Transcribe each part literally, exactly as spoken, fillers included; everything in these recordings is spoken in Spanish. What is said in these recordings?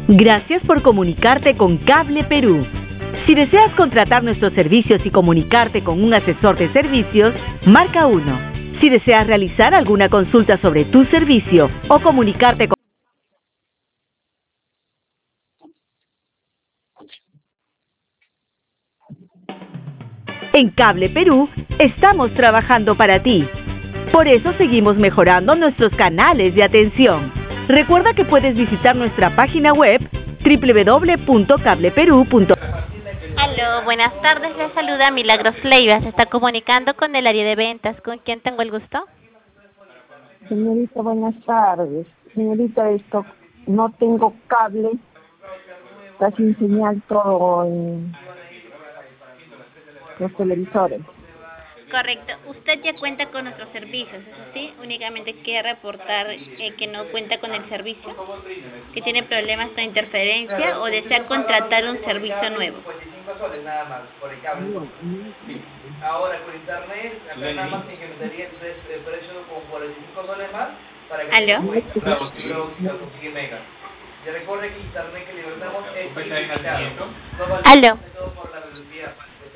Gracias por comunicarte con Cable Perú. Si deseas contratar nuestros servicios y comunicarte con un asesor de servicios, marca uno. Si deseas realizar alguna consulta sobre tu servicio o comunicarte con... En Cable Perú, estamos trabajando para ti. Por eso seguimos mejorando nuestros canales de atención. Recuerda que puedes visitar nuestra página web doble u doble u doble u punto cable perú punto com. Aló, buenas tardes, les saluda Milagros Leiva. Se está comunicando con el área de ventas. ¿Con quién tengo el gusto? Señorita, buenas tardes. Señorita, esto no tengo cable, está sin señal todo en los televisores. Correcto. Usted ya cuenta con nuestros servicios, ¿es así? Únicamente quiere reportar eh, que no cuenta con el servicio, que tiene problemas con interferencia o desea contratar un servicio nuevo. Ahora con internet, acá nada más incrementaría el precio con cuarenta y cinco soles más para que ¿Aló? pueda conseguir megas. Y recuerde que internet que libertamos es ilimitado. No vale ¿Aló? todo por la velocidad.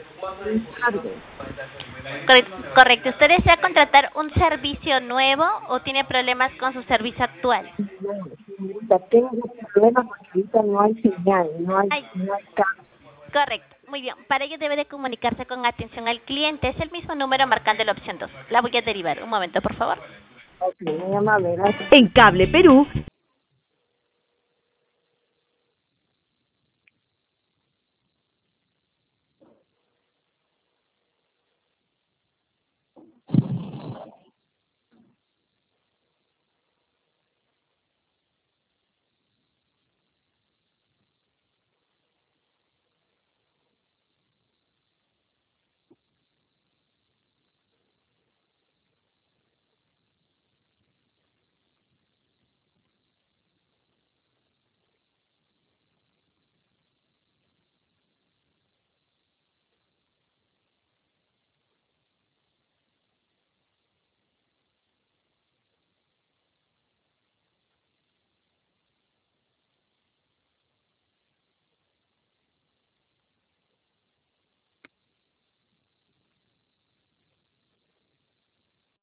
Correcto. Correcto. ¿Usted desea contratar un servicio nuevo o tiene problemas con su servicio actual? No, señorita, tengo problemas porque ahorita no hay señal, no hay, Ay. no hay cable. Correcto. Muy bien. Para ello debe de comunicarse con atención al cliente. Es el mismo número marcando la opción dos. La voy a derivar. Un momento, por favor. Ok, muy amable, gracias. En Cable Perú,